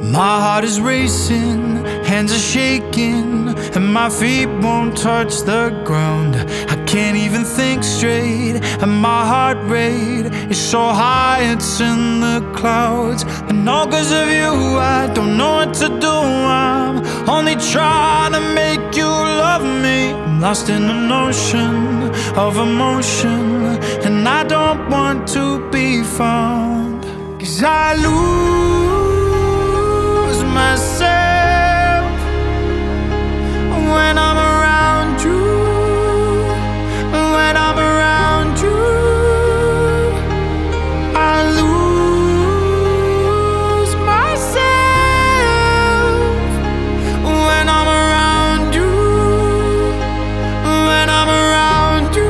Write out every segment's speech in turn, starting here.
My heart is racing, hands are shaking, and my feet won't touch the ground. I can't even think straight, and my heart rate is so high it's in the clouds. And all 'cause of you, I don't know what to do. I'm only trying to make you love me. I'm lost in an ocean of emotion, and I don't want to be found. 'Cause I lose myself when I'm around you. When I'm around you, I lose myself when I'm around you. When I'm around you,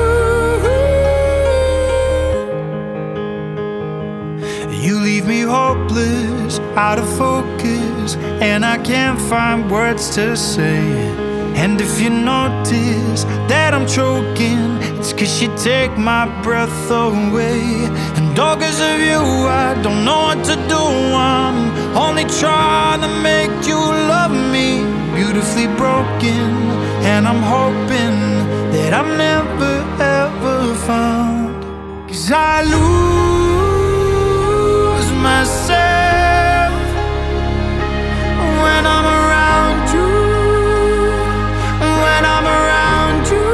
you leave me hopeless, out of focus, and I can't find words to say. And if you notice that I'm choking, it's 'cause you take my breath away. And all 'cause of you, I don't know what to do. I'm only trying to make you love me. Beautifully broken, and I'm hoping that I'm never ever found. 'Cause I lose myself when I'm around you. When I'm around you,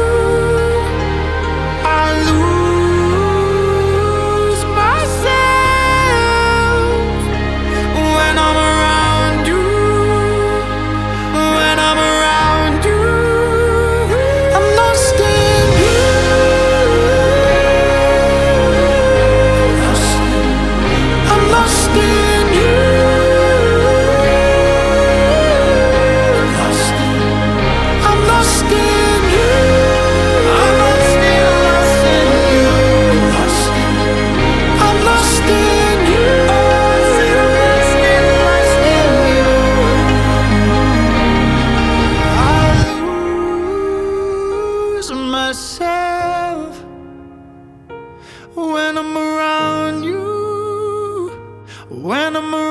I lose myself. When I'm around you, when I'm around you, I'm lost in you. I'm lost in you. I'm lost in you. I'm lost in, lost in you. I'm lost in you. Lost in, lost in you. I lose myself when I'm around you. When I'm around